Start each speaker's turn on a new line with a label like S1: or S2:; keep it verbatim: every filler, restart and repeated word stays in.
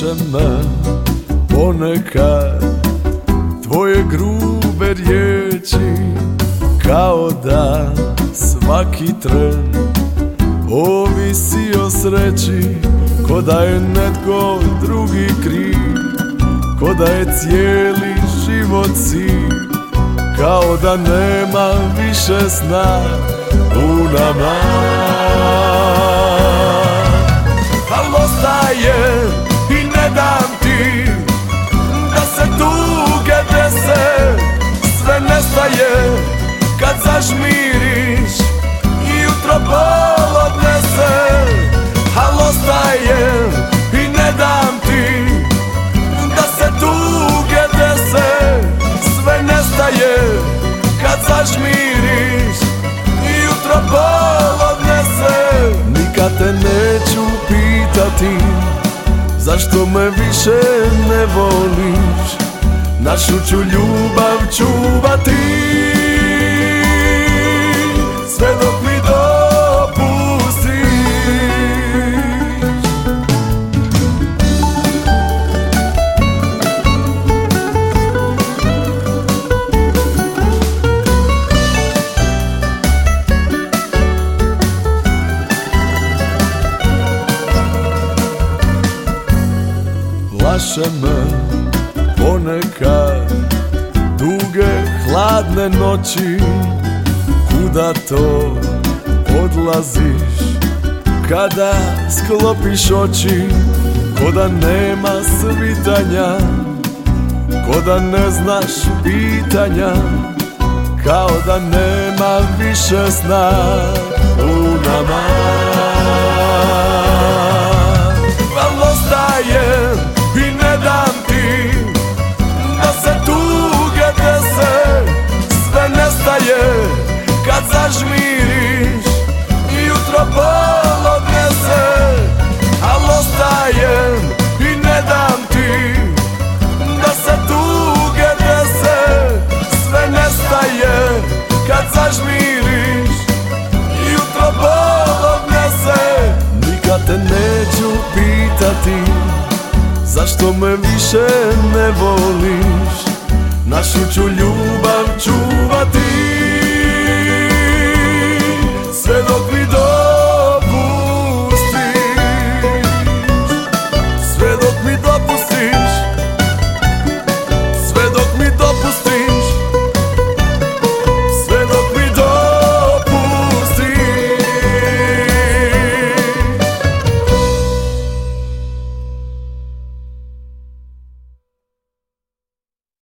S1: Plaše me ponekad tvoje grube riječi, kao da svaki tren ovisi o sreći, ko da je netko drugi kriv, ko da je cijeli život siv, kao da nema više sna u nama. Al ostaje i ne dam ti da se tuge dese, sve nestaje kad zažmiriš i jutro bol odnese. Al ostaje i ne dam ti da se tuge dese, sve nestaje kad zažmiriš i jutro bol odnese. Nikad te neću pitati zašto me više ne voliš, našu ću ljubav čuvati sve dok mi dopustiš. Plaše me ponekad duge hladne noći, kuda to odlaziš kada sklopiš oči, ko da nema svitanja, ko da ne znaš pitanja, kao da nema više sna u nama. Al ostaje i ne dam ti da se tuge dese, sve nestaje kad zažmiriš i jutro bol odnese. Al ostaje i ne dam ti da se tuge dese, sve nestaje kad zažmiriš i jutro bol odnese. Nikad te neću pitati zašto me više ne voliš, našu ću ljubav čuvati